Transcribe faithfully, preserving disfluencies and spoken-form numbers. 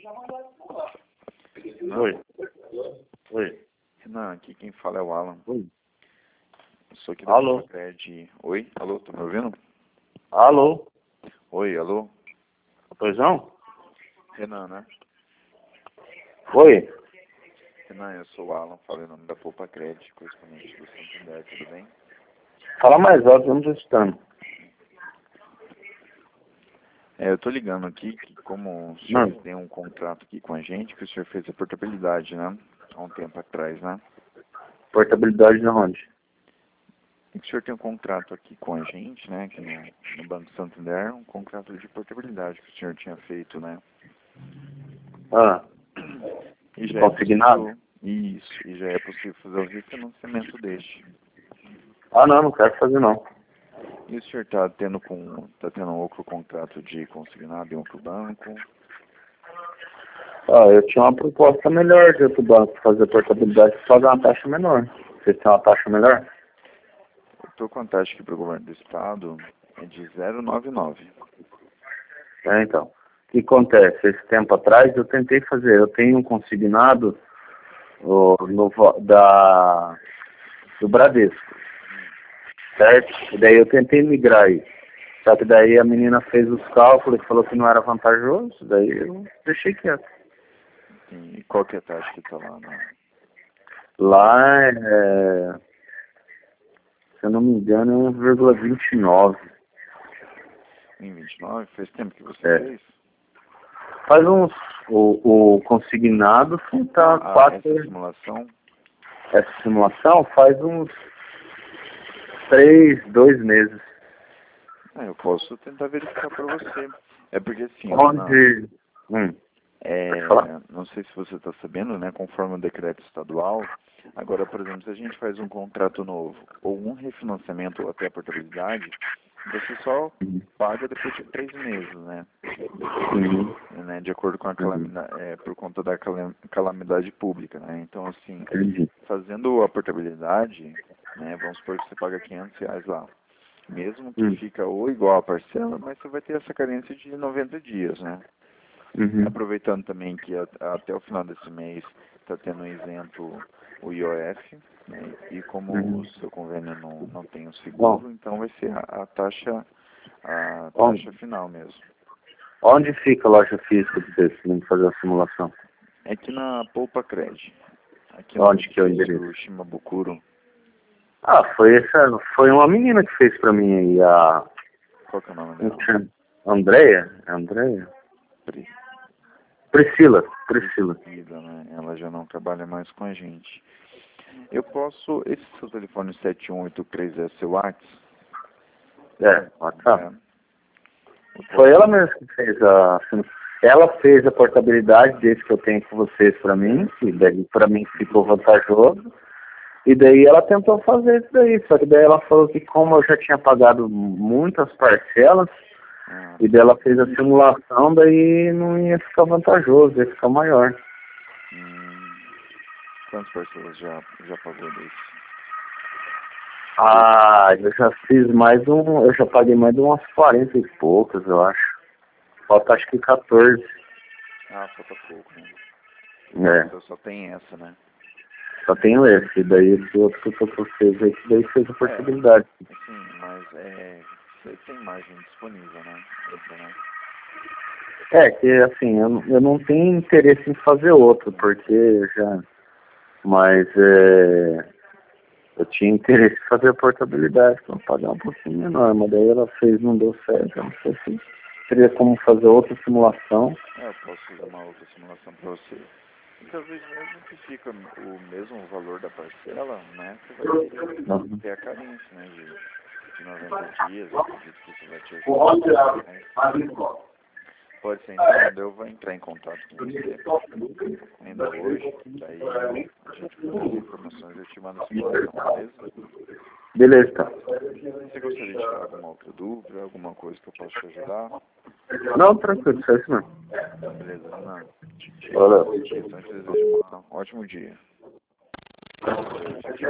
Renan, Oi. Oi. Renan, aqui quem fala é o Alan. Oi. Eu sou aqui da Alô. Cred. Oi, alô, tá me ouvindo? Alô. Oi, alô. Poisão? Renan, né? Oi. Renan, eu sou o Alan, falo em nome da Poupa Cred, correspondente do Santander, tudo bem? Fala mais alto, eu não tô escutando. É, eu tô ligando aqui que como o senhor Mano, tem um contrato aqui com a gente, que o senhor fez a portabilidade, né? Há um tempo atrás, né? portabilidade de onde? E que o senhor tem um contrato aqui com a gente, né? Aqui no, no Banco Santander, um contrato de portabilidade que o senhor tinha feito, né? Ah, E já é consignado? possível, isso, e já é possível fazer o refinanciamento deste. Ah, não, não quero fazer não. E o senhor está tendo com, tá tendo outro contrato de consignado em outro banco? Ah, eu tinha uma proposta melhor de outro banco pra fazer portabilidade e pagar uma taxa menor. Vocês têm uma taxa melhor? Eu estou com a taxa aqui para o governo do estado, é de zero vírgula noventa e nove. É, então. O que acontece? Esse tempo atrás eu tentei fazer, eu tenho um consignado o, no, vo- da, do Bradesco, certo? E daí eu tentei migrar aí. Só que daí a menina fez os cálculos e falou que não era vantajoso, daí eu deixei quieto. E qual que é a taxa que está lá? Na... Lá é, se eu não me engano, é um vírgula vinte e nove. Em vinte e nove? Faz tempo que você É. fez? Faz uns, o, o consignado tá Ah, quatro, essa simulação? essa simulação faz uns três, dois meses. Ah, eu posso tentar verificar para você. É porque assim, ó, Renan, Onde, hum, pode falar. é, não sei se você está sabendo, né, conforme o decreto estadual, agora, por exemplo, se a gente faz um contrato novo ou um refinanciamento ou até a portabilidade, você só Uhum. paga depois de três meses, né? Uhum. né, de acordo com a Uhum. calamidade, é, por conta da calam- calamidade pública, né? Então, assim, Entendi. fazendo a portabilidade, né, vamos supor que você paga quinhentos reais lá. Mesmo que Hum. fica ou igual a parcela, mas você vai ter essa carência de noventa dias, né? Uhum. Aproveitando também que a, até o final desse mês está tendo isento o I O F, né? E como Uhum. o seu convênio não, não tem o Bom, seguro, então vai ser a, a taxa a on- taxa final mesmo. onde fica a loja física de vocês para fazer a simulação? É aqui na Poupa Cred, aqui no Onde que é o edifício endereço? Shimabukuro. Ah, foi essa, foi uma menina que fez pra mim aí, a Qual que é o nome como dela? que chama? Andréia? É Andréia? Pri- Priscila, Priscila. Priscila, né? Ela já não trabalha mais com a gente. Eu posso, esse seu telefone sete um oito três é seu WhatsApp? É, WhatsApp. É, eu Foi ela posso, mesma que fez a, ela fez a portabilidade desse que eu tenho com vocês pra mim, que daí pra mim ficou vantajoso. E daí ela tentou fazer isso daí, só que daí ela falou que como eu já tinha pagado muitas parcelas, ah, e daí ela fez a simulação, daí não ia ficar vantajoso, ia ficar maior. hum, quantas pessoas já, já pagou desse? Ah, eu já fiz mais um, eu já paguei mais de umas quarenta e poucas, eu acho. Falta acho que quatorze. Ah, falta pouco, né? É, Então só tem essa, né? só tenho esse, daí esse outro que eu tô fez aí, que daí fez a portabilidade. Assim, mas é, você tem margem disponível, né? Ainda, né? É, que assim, eu, não- eu não tenho interesse em fazer outro, porque já, mas é, eu tinha interesse em fazer a portabilidade, para pagar um pouquinho menor, mas daí ela fez, não deu certo, eu não sei se teria como fazer outra simulação. É, eu posso fazer uma outra simulação para você. E talvez mesmo que fica o mesmo valor da parcela, né? Você vai ter, Uhum. ter a carência, né? De, de noventa dias, eu acredito que isso vai te ajudar. Né? Pode ser então, eu vou entrar em contato com você ainda hoje, daí a gente com as informações eu te mando a simulação, beleza? Beleza, tá. Você gostaria de tirar alguma outra dúvida, alguma coisa que eu possa te ajudar? Não, tranquilo, só isso mesmo. Beleza, Renan? Valeu. Então, eu te desejo um ótimo dia. Valeu, tchau, tchau.